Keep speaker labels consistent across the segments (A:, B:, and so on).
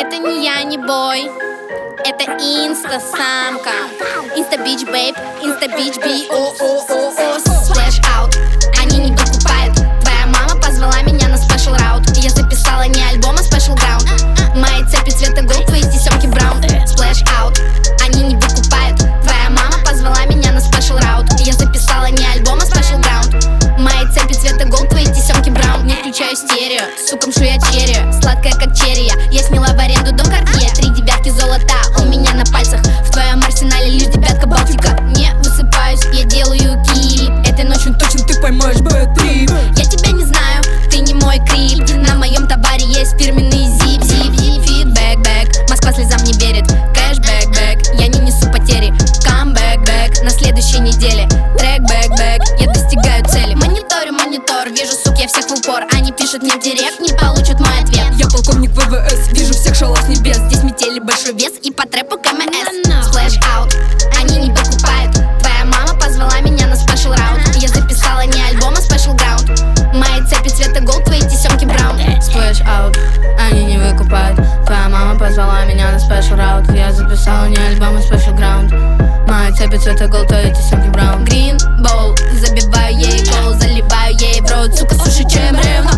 A: Это не я, не бой, это инста-самка. Инста-бич, бейб, инста-бич, би-о-о-о-о. Splash out, они не докупают. Твоя мама позвала меня на special раут. Я записала не альбом, а special ground. Мои цепи цвета голд, твои тесемки браун. Splash out, они не выкупают. Твоя мама позвала меня на special раут. Я записала не альбом, а special ground. Мои цепи цвета голд, твои тесемки браун. Не включаю стерео, суком шую я черри. Сладкая как черри, я сняла в аренду дом Картье. 3 девятки золота у меня на пальцах. В твоем арсенале лишь девятка Балтика. Не высыпаюсь, я делаю кип. Этой ночью точно ты поймаешь бэт-трип. Я тебя не знаю, ты не мой крип. На моем товаре есть фирменный зип. Фидбэк, бэк, Москва слезам не верит. Кэшбэк, бэк, я не несу потери. Камбэк, бэк, на следующей неделе. Трек, бэк, бэк, я достигаю цели. Мониторю монитор, вижу сук, я всех в упор. Они пишут мне в директ, не получат мой ответ.
B: Я полковник ВВС, вижу всех шалов с небес.
A: Здесь метели большой вес и по трэпу КМС. Splash out, они не докупают. Твоя мама позвала меня на special раут. Я записала не альбом, а special ground. Мои цепи цвета голд, твои тесемки браун.
C: Splash out, они не выкупают. Твоя мама позвала меня на special раут. Я записала не альбом, а special ground. Мои цепи цвета голд, твои тесемки браун.
A: Green bowl, забиваю ей гол, заливаю ей в рот, сука, суши, чем ревно.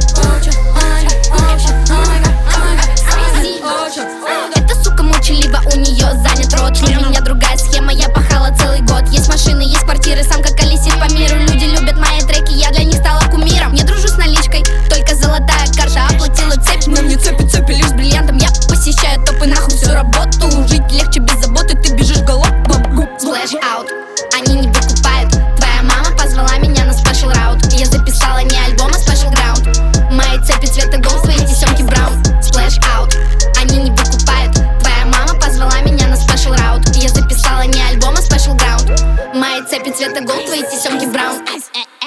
A: Эта сука молчалива, у нее занят рот. У меня другая схема, я пахала целый год. Есть машины, есть квартиры, самка колесит по миру. Люди любят мои треки, я для них стала кумиром. Не дружу с наличкой, только золотая карта оплатила цепь.
B: На мне цепи
A: Лишь с бриллиантом я посещаю топы, нахуй всю работу. Жить легче без заботы, ты бежишь галопом. Splash out, они не выкупают. Твоя мама позвала меня на special раут. Я записала не альбом, а special ground. Мои цепи цвета голд, твои тесемки браун. Splash out, они не выкупают. Твоя мама позвала меня на special раут. Я записала не альбом, а special ground. Мои цепи цвета голд, твои тесемки браун.